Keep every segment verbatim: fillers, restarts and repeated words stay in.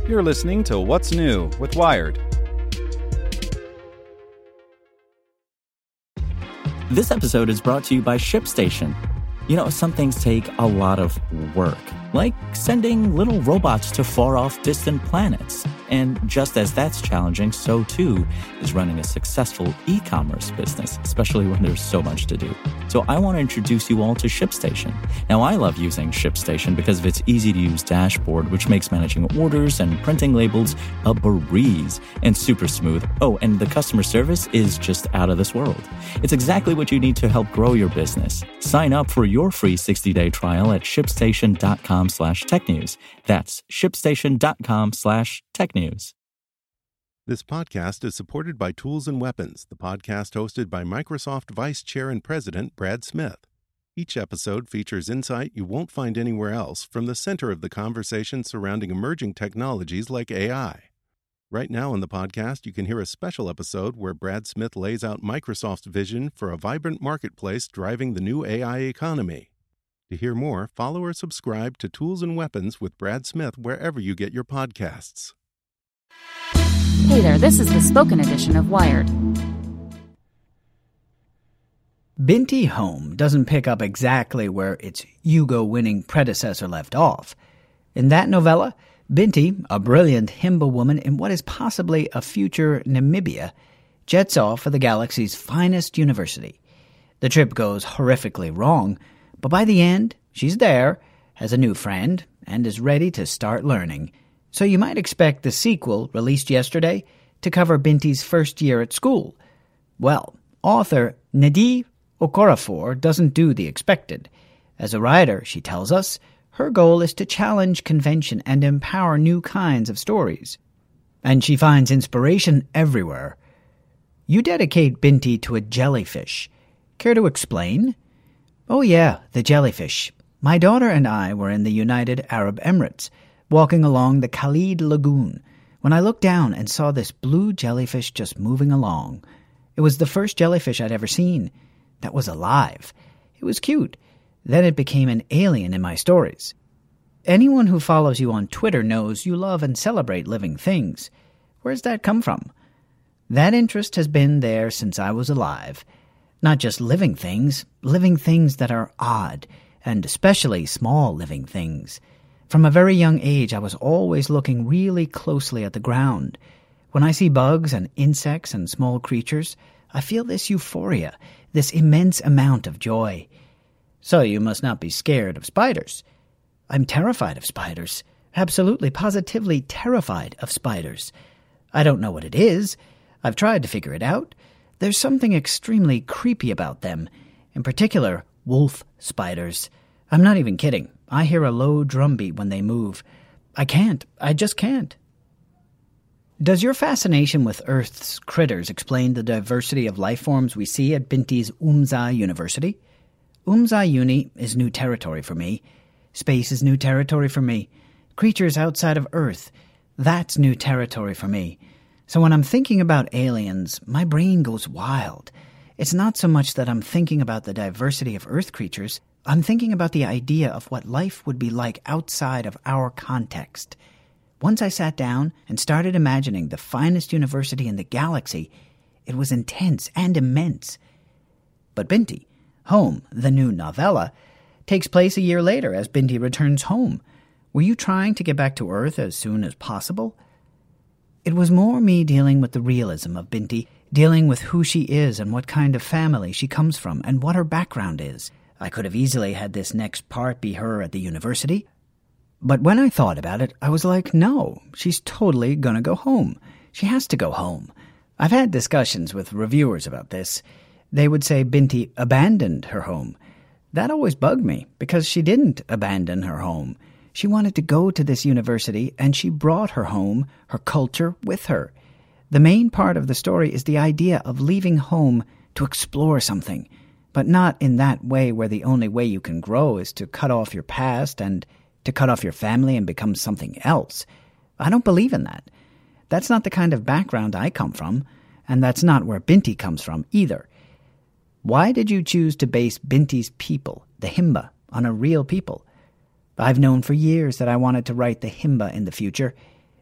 You're listening to What's New with Wired. This episode is brought to you by ShipStation. You know, some things take a lot of work, like sending little robots to far-off distant planets. And just as that's challenging, so too is running a successful e-commerce business, especially when there's so much to do. So I want to introduce you all to ShipStation. Now, I love using ShipStation because of its easy-to-use dashboard, which makes managing orders and printing labels a breeze and super smooth. Oh, and the customer service is just out of this world. It's exactly what you need to help grow your business. Sign up for your free sixty-day trial at shipstation.com slash technews. That's shipstation.com slash technews. This podcast is supported by Tools and Weapons, the podcast hosted by Microsoft Vice Chair and President Brad Smith. Each episode features insight you won't find anywhere else from the center of the conversation surrounding emerging technologies like A I. Right now on the podcast, you can hear a special episode where Brad Smith lays out Microsoft's vision for a vibrant marketplace driving the new A I economy. To hear more, follow or subscribe to Tools and Weapons with Brad Smith wherever you get your podcasts. Hey there, this is the spoken edition of Wired. Binti Home doesn't pick up exactly where its Hugo-winning predecessor left off. In that novella, Binti, a brilliant Himba woman in what is possibly a future Namibia, jets off for the galaxy's finest university. The trip goes horrifically wrong, but by the end, she's there, has a new friend, and is ready to start learning. So you might expect the sequel, released yesterday, to cover Binti's first year at school. Well, author Nnedi Okorafor doesn't do the expected. As a writer, she tells us, her goal is to challenge convention and empower new kinds of stories. And she finds inspiration everywhere. You dedicate Binti to a jellyfish. Care to explain? Oh yeah, the jellyfish. My daughter and I were in the United Arab Emirates, walking along the Khalid Lagoon, when I looked down and saw this blue jellyfish just moving along. It was the first jellyfish I'd ever seen that was alive. It was cute. Then it became an alien in my stories. Anyone who follows you on Twitter knows you love and celebrate living things. Where's that come from? That interest has been there since I was alive. Not just living things, living things that are odd, and especially small living things. From a very young age, I was always looking really closely at the ground. When I see bugs and insects and small creatures, I feel this euphoria, this immense amount of joy. So you must not be scared of spiders. I'm terrified of spiders. Absolutely, positively terrified of spiders. I don't know what it is. I've tried to figure it out. There's something extremely creepy about them. In particular, wolf spiders. I'm not even kidding. I hear a low drumbeat when they move. I can't. I just can't. Does your fascination with Earth's critters explain the diversity of life forms we see at Binti's Umza University? Umza Uni is new territory for me. Space is new territory for me. Creatures outside of Earth, that's new territory for me. So when I'm thinking about aliens, my brain goes wild. It's not so much that I'm thinking about the diversity of Earth creatures. I'm thinking about the idea of what life would be like outside of our context. Once I sat down and started imagining the finest university in the galaxy, it was intense and immense. But Binti, Home, the new novella, takes place a year later as Binti returns home. Were you trying to get back to Earth as soon as possible? It was more me dealing with the realism of Binti, dealing with who she is and what kind of family she comes from and what her background is. I could have easily had this next part be her at the university. But when I thought about it, I was like, no, she's totally gonna go home. She has to go home. I've had discussions with reviewers about this. They would say Binti abandoned her home. That always bugged me, because she didn't abandon her home. She wanted to go to this university, and she brought her home, her culture, with her. The main part of the story is the idea of leaving home to explore something, but not in that way where the only way you can grow is to cut off your past and to cut off your family and become something else. I don't believe in that. That's not the kind of background I come from, and that's not where Binti comes from either. Why did you choose to base Binti's people, the Himba, on a real people? I've known for years that I wanted to write the Himba in the future.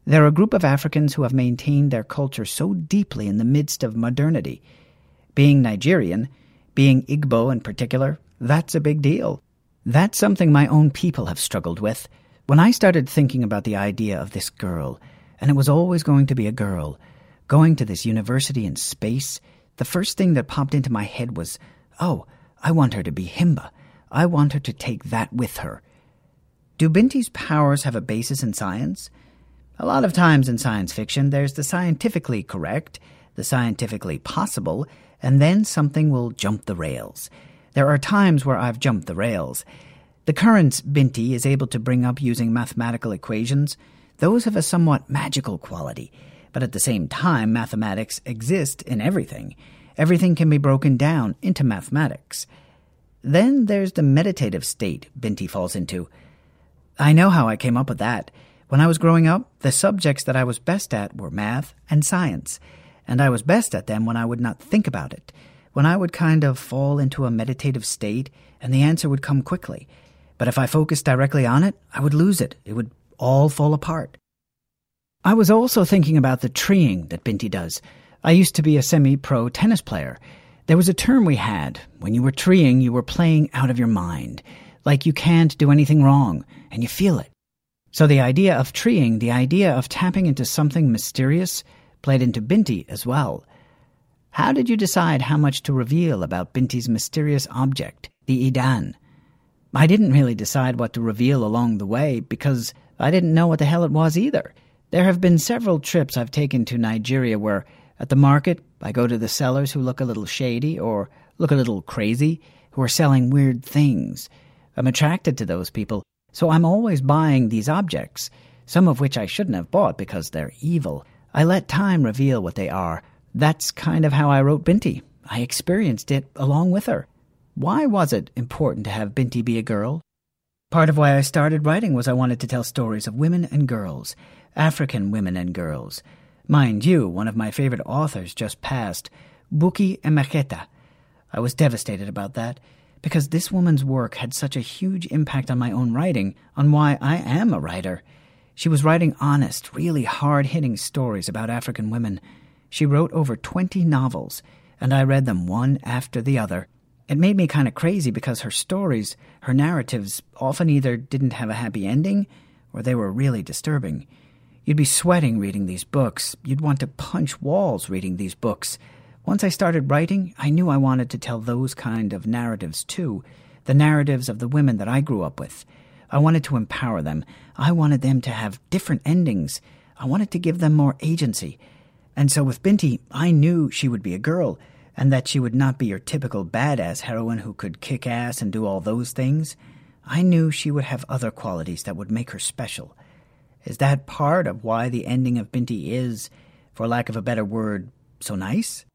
They're a group of Africans who have maintained their culture so deeply in the midst of modernity. Being Nigerian, being Igbo in particular, that's a big deal. That's something my own people have struggled with. When I started thinking about the idea of this girl, and it was always going to be a girl, going to this university in space, the first thing that popped into my head was, oh, I want her to be Himba. I want her to take that with her. Do Binti's powers have a basis in science? A lot of times in science fiction, there's the scientifically correct, the scientifically possible, and then something will jump the rails. There are times where I've jumped the rails. The currents Binti is able to bring up using mathematical equations, those have a somewhat magical quality. But at the same time, mathematics exist in everything. Everything can be broken down into mathematics. Then there's the meditative state Binti falls into. I know how I came up with that. When I was growing up, the subjects that I was best at were math and science, and I was best at them when I would not think about it, when I would kind of fall into a meditative state and the answer would come quickly. But if I focused directly on it, I would lose it. It would all fall apart. I was also thinking about the treeing that Binti does. I used to be a semi-pro tennis player. There was a term we had. When you were treeing, you were playing out of your mind, like you can't do anything wrong, and you feel it. So the idea of treeing, the idea of tapping into something mysterious, played into Binti as well. How did you decide how much to reveal about Binti's mysterious object, the Idan? I didn't really decide what to reveal along the way because I didn't know what the hell it was either. There have been several trips I've taken to Nigeria where, at the market, I go to the sellers who look a little shady or look a little crazy, who are selling weird things. I'm attracted to those people, so I'm always buying these objects, some of which I shouldn't have bought because they're evil. I let time reveal what they are. That's kind of how I wrote Binti. I experienced it along with her. Why was it important to have Binti be a girl? Part of why I started writing was I wanted to tell stories of women and girls, African women and girls. Mind you, one of my favorite authors just passed, Buki Emeketa. I was devastated about that, because this woman's work had such a huge impact on my own writing, on why I am a writer. She was writing honest, really hard-hitting stories about African women. She wrote over twenty novels, and I read them one after the other. It made me kind of crazy because her stories, her narratives, often either didn't have a happy ending, or they were really disturbing. You'd be sweating reading these books. You'd want to punch walls reading these books. Once I started writing, I knew I wanted to tell those kind of narratives too, the narratives of the women that I grew up with. I wanted to empower them. I wanted them to have different endings. I wanted to give them more agency. And so with Binti, I knew she would be a girl, and that she would not be your typical badass heroine who could kick ass and do all those things. I knew she would have other qualities that would make her special. Is that part of why the ending of Binti is, for lack of a better word, so nice?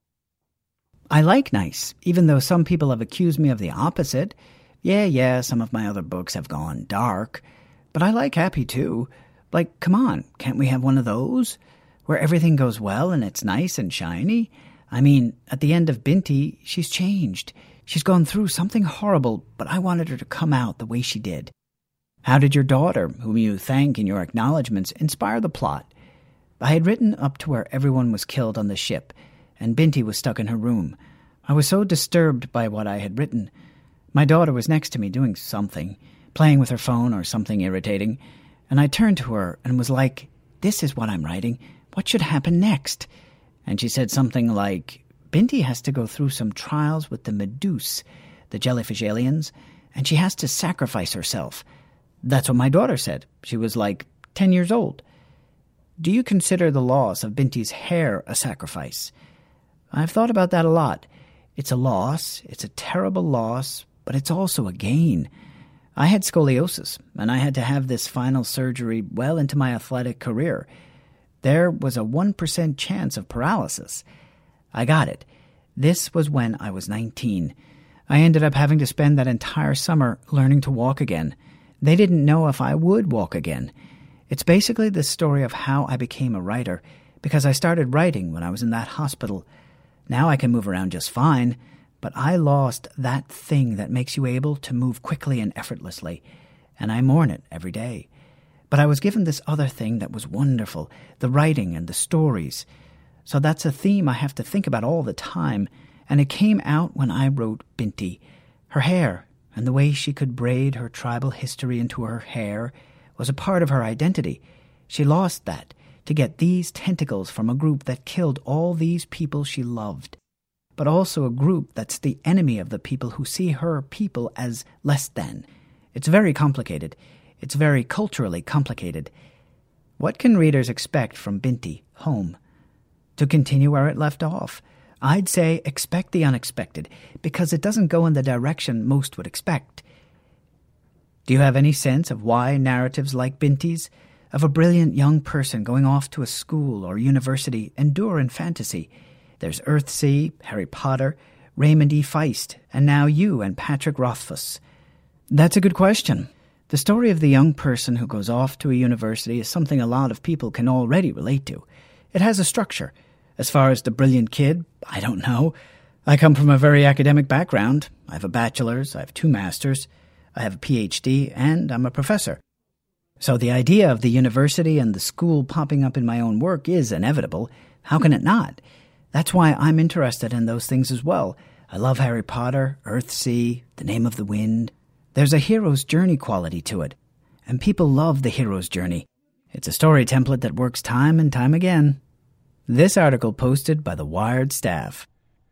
I like nice, even though some people have accused me of the opposite. Yeah, yeah, some of my other books have gone dark, but I like happy too. Like, come on, can't we have one of those? Where everything goes well and it's nice and shiny? I mean, at the end of Binti, she's changed. She's gone through something horrible, but I wanted her to come out the way she did. How did your daughter, whom you thank in your acknowledgments, inspire the plot? I had written up to where everyone was killed on the ship, and Binti was stuck in her room. I was so disturbed by what I had written. My daughter was next to me doing something, playing with her phone or something irritating, and I turned to her and was like, "This is what I'm writing. What should happen next?" And she said something like, "Binti has to go through some trials with the Meduse, the jellyfish aliens, and she has to sacrifice herself." That's what my daughter said. She was like ten years old. Do you consider the loss of Binti's hair a sacrifice? I've thought about that a lot. It's a loss, it's a terrible loss, but it's also a gain. I had scoliosis, and I had to have this final surgery well into my athletic career. There was a one percent chance of paralysis. I got it. This was when I was nineteen. I ended up having to spend that entire summer learning to walk again. They didn't know if I would walk again. It's basically the story of how I became a writer, because I started writing when I was in that hospital. Now I can move around just fine, but I lost that thing that makes you able to move quickly and effortlessly, and I mourn it every day. But I was given this other thing that was wonderful, the writing and the stories. So that's a theme I have to think about all the time, and it came out when I wrote Binti. Her hair and the way she could braid her tribal history into her hair was a part of her identity. She lost that to get these tentacles from a group that killed all these people she loved, but also a group that's the enemy of the people who see her people as less than. It's very complicated. It's very culturally complicated. What can readers expect from Binti, Home? To continue where it left off, I'd say expect the unexpected, because it doesn't go in the direction most would expect. Do you have any sense of why narratives like Binti's, of a brilliant young person going off to a school or university, endure in fantasy? There's Earthsea, Harry Potter, Raymond E. Feist, and now you and Patrick Rothfuss. That's a good question. The story of the young person who goes off to a university is something a lot of people can already relate to. It has a structure. As far as the brilliant kid, I don't know. I come from a very academic background. I have a bachelor's, I have two masters, I have a P H D, and I'm a professor. So the idea of the university and the school popping up in my own work is inevitable. How can it not? That's why I'm interested in those things as well. I love Harry Potter, Earthsea, The Name of the Wind. There's a hero's journey quality to it, and people love the hero's journey. It's a story template that works time and time again. This article posted by the Wired staff.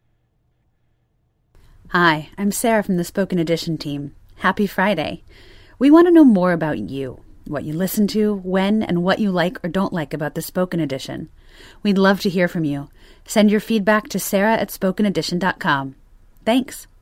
Hi, I'm Sarah from the Spoken Edition team. Happy Friday. We want to know more about you, what you listen to, when, and what you like or don't like about the Spoken Edition. We'd love to hear from you. Send your feedback to sarah at spoken edition dot com. Thanks.